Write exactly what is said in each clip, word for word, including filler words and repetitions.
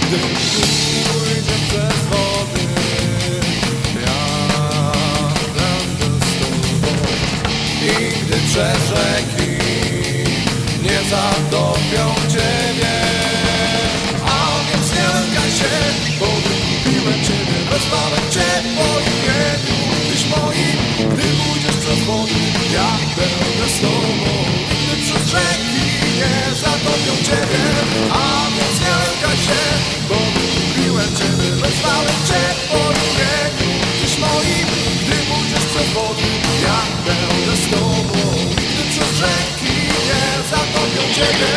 Gdy pójdziesz przez wody, ja będę z tobą. I gdy przez rzeki nie zatopią ciebie, a więc nie lękaj się, bo wykupiłem ciebie, wezwałem cię po imieniu. Tyś moim, gdy pójdziesz przez wody, ja będę z tobą. I gdy przez rzeki nie zatopią ciebie, a więc nie lękaj się, bo wykupiłem ciebie, wezwałem cię po imieniu. Tyś moim, gdy pójdziesz przez wody, ja będę z tobą. I gdy przez rzeki nie zatopią ciebie.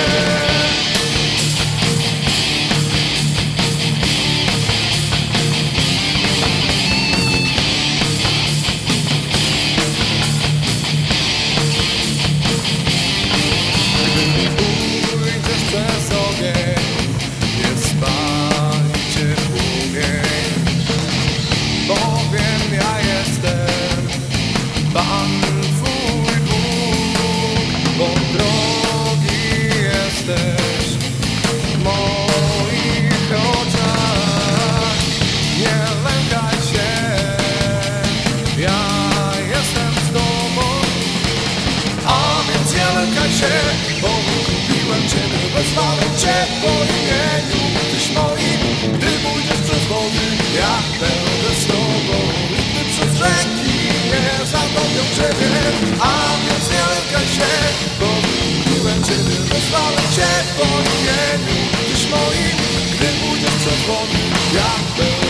Przez ogień nie spali cię płomień, bowiem ja jestem Pan twój Bóg, bo drogi jesteś w moich oczach. Nie lękaj się, ja jestem z tobą, a więc nie lękaj się, bo wykupiłem ciebie, wezwałem cię po imieniu. Tyś moim, gdy pójdziesz przez wody, ja będę z tobą. I gdy przez rzeki nie zatopią ciebie, a więc nie lękaj się, bo wykupiłem ciebie, wezwałem cię po imieniu. Tyś moim, gdy pójdziesz przez wody, ja będę